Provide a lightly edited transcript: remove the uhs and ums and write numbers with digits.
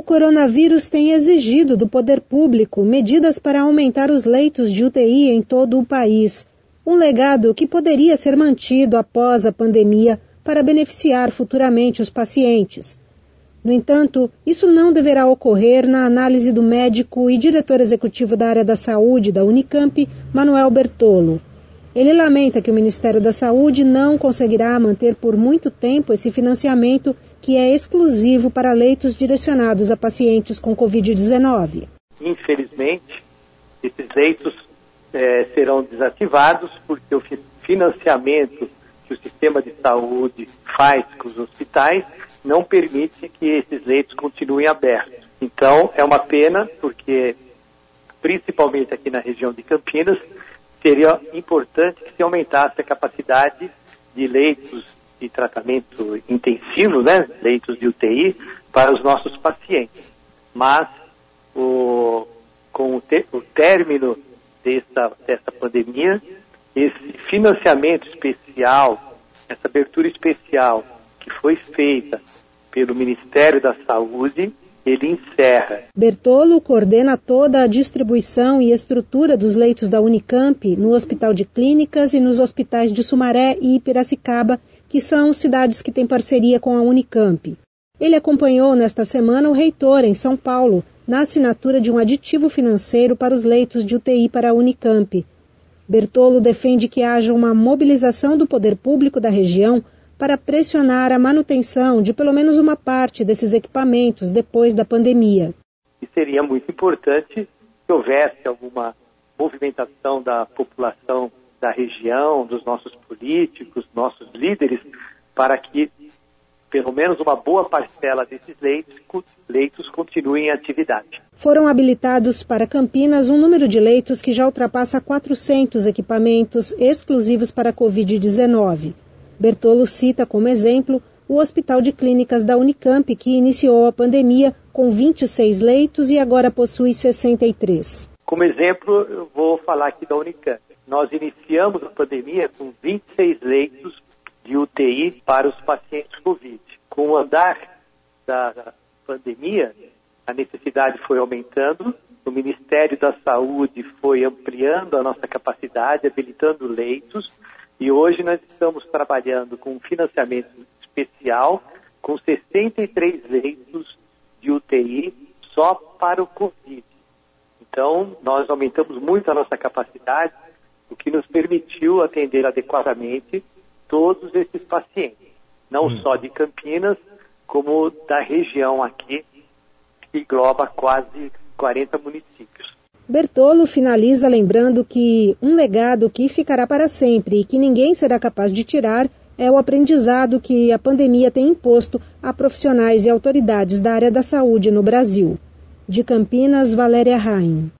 coronavírus tem exigido do poder público medidas para aumentar os leitos de UTI em todo o país. Um legado que poderia ser mantido após a pandemia para beneficiar futuramente os pacientes. No entanto, isso não deverá ocorrer na análise do médico e diretor executivo da área da saúde da Unicamp, Manuel Bertolo. Ele lamenta que o Ministério da Saúde não conseguirá manter por muito tempo esse financiamento que é exclusivo para leitos direcionados a pacientes com Covid-19. Infelizmente, esses leitos serão desativados porque o financiamento que o sistema de saúde faz com os hospitais não permite que esses leitos continuem abertos. Então, é uma pena porque, principalmente aqui na região de Campinas, seria importante que se aumentasse a capacidade de leitos de tratamento intensivo, leitos de UTI, para os nossos pacientes. Mas, com o término dessa pandemia, esse financiamento especial, essa abertura especial que foi feita pelo Ministério da Saúde, ele encerra. Bertolo coordena toda a distribuição e estrutura dos leitos da Unicamp no Hospital de Clínicas e nos hospitais de Sumaré e Piracicaba, que são cidades que têm parceria com a Unicamp. Ele acompanhou nesta semana o reitor em São Paulo, na assinatura de um aditivo financeiro para os leitos de UTI para a Unicamp. Bertolo defende que haja uma mobilização do poder público da região para pressionar a manutenção de pelo menos uma parte desses equipamentos depois da pandemia. E seria muito importante que houvesse alguma movimentação da população da região, dos nossos políticos, nossos líderes, para que pelo menos uma boa parcela desses leitos continuem em atividade. Foram habilitados para Campinas um número de leitos que já ultrapassa 400 equipamentos exclusivos para a Covid-19. Bertolo cita como exemplo o Hospital de Clínicas da Unicamp, que iniciou a pandemia com 26 leitos e agora possui 63. Como exemplo, eu vou falar aqui da Unicamp. Nós iniciamos a pandemia com 26 leitos de UTI para os pacientes Covid. Com o andar da pandemia, a necessidade foi aumentando, o Ministério da Saúde foi ampliando a nossa capacidade, habilitando leitos, e hoje nós estamos trabalhando com um financiamento especial com 63 leitos de UTI só para o Covid. Então, nós aumentamos muito a nossa capacidade, o que nos permitiu atender adequadamente todos esses pacientes, não só de Campinas, como da região aqui, que engloba quase 40 municípios. Bertolo finaliza lembrando que um legado que ficará para sempre e que ninguém será capaz de tirar é o aprendizado que a pandemia tem imposto a profissionais e autoridades da área da saúde no Brasil. De Campinas, Valéria Raim.